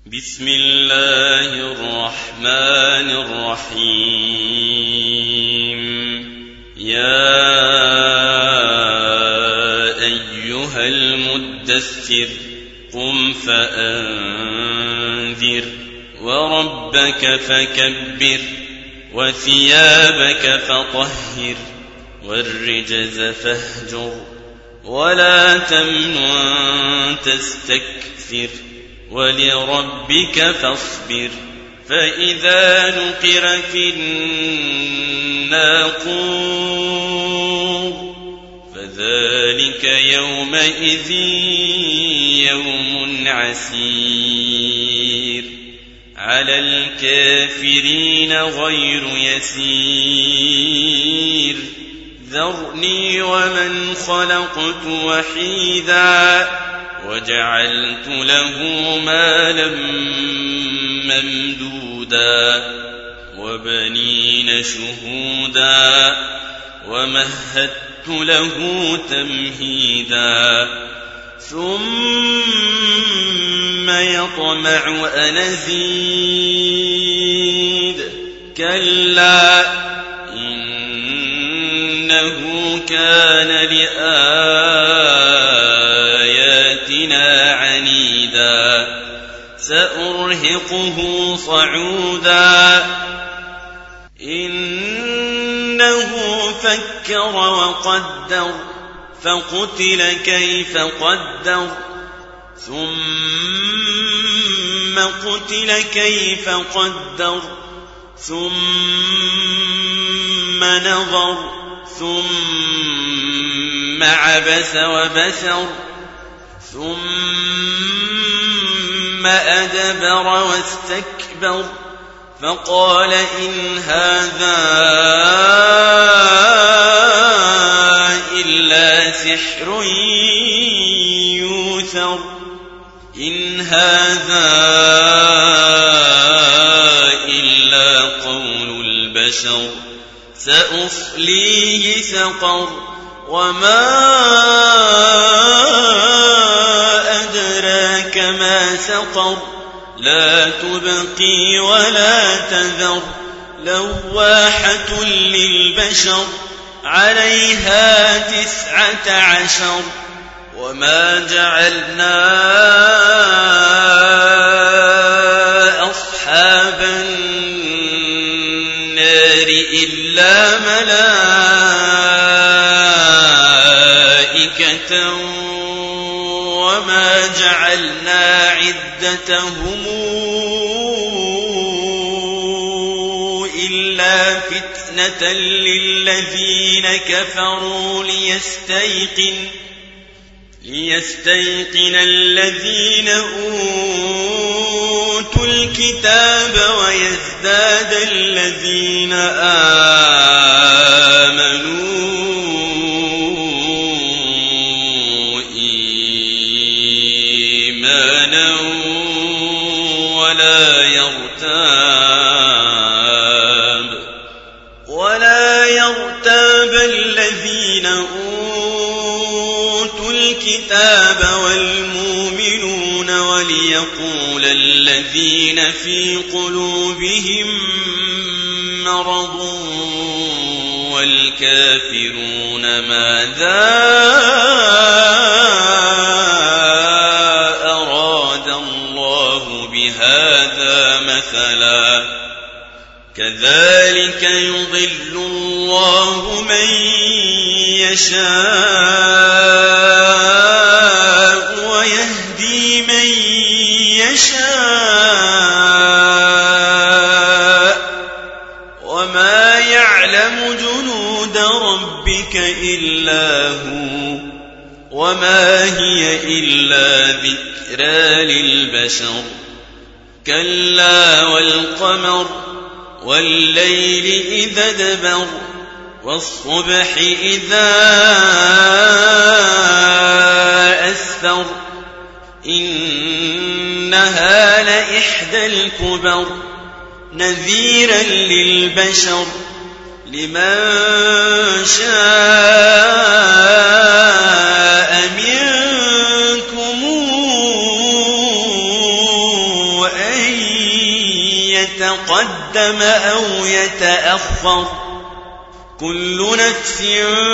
بسم الله الرحمن الرحيم. يا أيها المدثر قم فأنذر وربك فكبر وثيابك فطهر والرجز فاهجر ولا تمنن تستكثر ولربك فاصبر. فإذا نقر في الناقور فذلك يومئذ يوم عسير على الكافرين غير يسير. ذرني ومن خلقت وحيدا وجعلت له مالا ممدودا وبنين شهودا ومهدت له تمهيدا ثم يطمع أن أزيد كلا إنه كان لآياتنا عنيدا سأرهقه صعودا إنه فكر وقدر فقتل كيف قدر ثم قتل كيف قدر ثم نظر ثم عبس وبسر ثم أدبر واستكبر فقال إن هذا إلا سحر يؤثر إن هذا إلا قول البشر سأصليه سقر وما أدراك ما سقر لا تبقي ولا تذر لواحة للبشر عليها 19 وما جعلنا أصحاب النار إلا ملائكة وما جعلنا عدتهم إلا فتنة للذين كفروا ليستيقن الذين أوتوا الكتاب ويزداد الذين آمنوا إيمانا ولا يرتاب الذين أوتوا الكتاب والمؤمنون وليقول الذين في قلوبهم مرض والكافرون ماذا أراد الله بهذا مثلا كذلك يضل الله من يشاء ويهدي من يشاء وما يعلم جنود ربك إلا هو وما هي إلا ذكرى للبشر. كلا والقمر والليل إذا دبر والصبح إذا أسفر إنها لإحدى الكبر نذيرا للبشر لمن شاء منكم يتقدم أو يتأخر كل نفس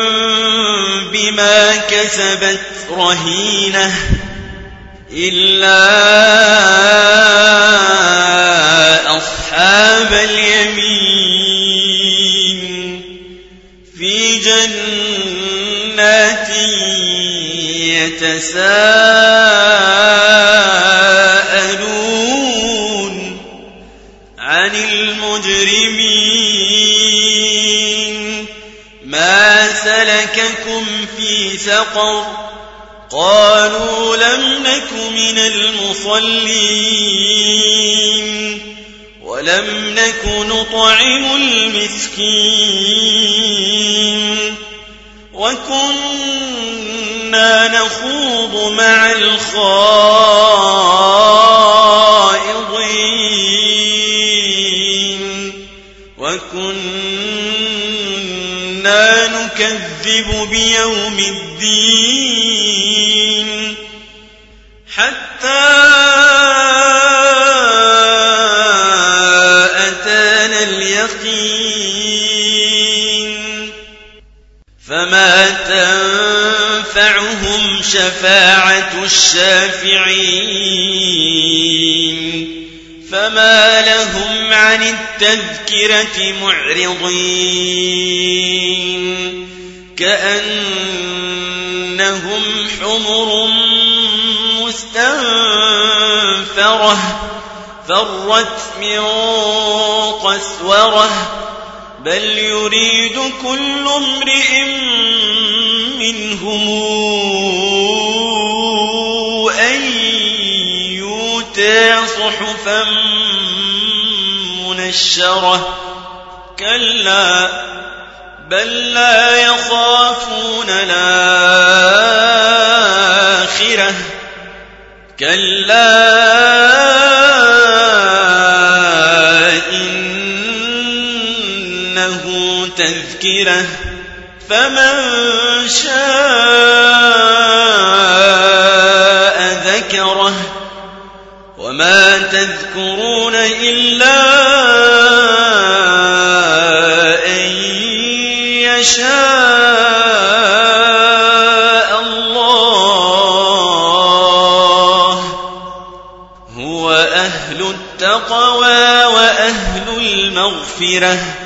بما كسبت رهينة إلا أصحاب اليمين في جنات يتساءلون عن المجرمين ما سلككم في سقر قالوا لم نك من المصلين ولم نك نطعم المسكين وكنا نخوض مع الخائضين وكنا نكذب بيوم الدين حتى أتانا اليقين فما تنفعهم شفاعة الشافعين فما لهم عن التذكرة معرضين كأنهم حمر مستنفرة فرت من قسورة بل يريد كل امرئ منهم أن يؤتى صحفا منشرة كلا بل لا يخافون الآخرة كلا إنه تذكرة فمن شاء ذكره وما تذكرون إلا أن يشاء الله هو أهل التقوى وأهل المغفرة